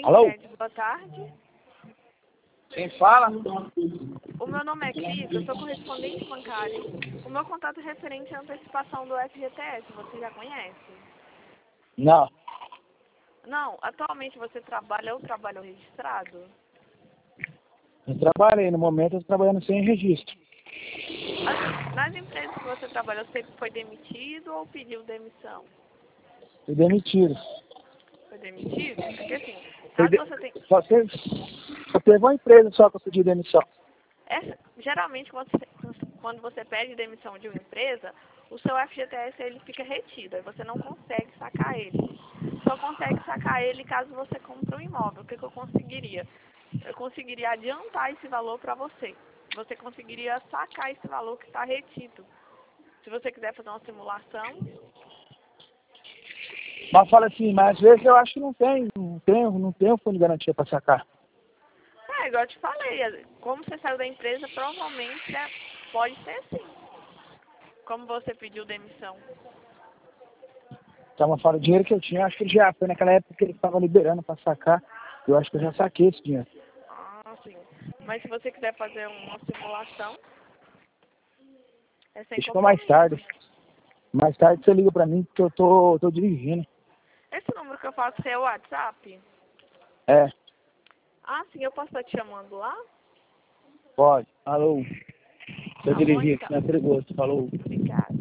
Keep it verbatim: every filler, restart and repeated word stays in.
Alô? Sede, boa tarde. Quem fala? O meu nome é Cris, eu sou correspondente bancário. O meu contato é referente à antecipação do F G T S, você já conhece? Não. Não, atualmente você trabalha ou trabalhou registrado? Eu trabalhei, no momento eu estou trabalhando sem registro. Assim, nas empresas que você trabalhou, você foi demitido ou pediu demissão? Fui demitido. Foi demitido? É que assim, Fui caso de... você tenha... Só teve... Só teve uma empresa só que eu pedi demissão. Essa, geralmente, quando você, quando você pede demissão de uma empresa, o seu F G T S ele fica retido, aí você não consegue sacar ele. Só consegue sacar ele caso você compre um imóvel. O que, que eu conseguiria? Eu conseguiria adiantar esse valor para você. Você conseguiria sacar esse valor que está retido. Se você quiser fazer uma simulação. Mas fala assim, mas às vezes eu acho que não tem, não tem, não tem um fundo de garantia para sacar. É, igual eu te falei, como você saiu da empresa, provavelmente né, pode ser sim. Como você pediu demissão. Tava fora o dinheiro que eu tinha, acho que já foi naquela época que ele estava liberando para sacar. Eu acho que eu já saquei esse dinheiro. Ah, sim. Mas se você quiser fazer uma simulação, é sem Deixa pra mais compromisso. tarde. Mais tarde você liga pra mim porque eu tô, tô dirigindo. Esse número que eu faço é o WhatsApp? É, Ah, sim, eu posso estar te chamando lá? pode. Alô. Tô Tá bom, dirigindo, então. não é perigoso. Falou. Obrigada.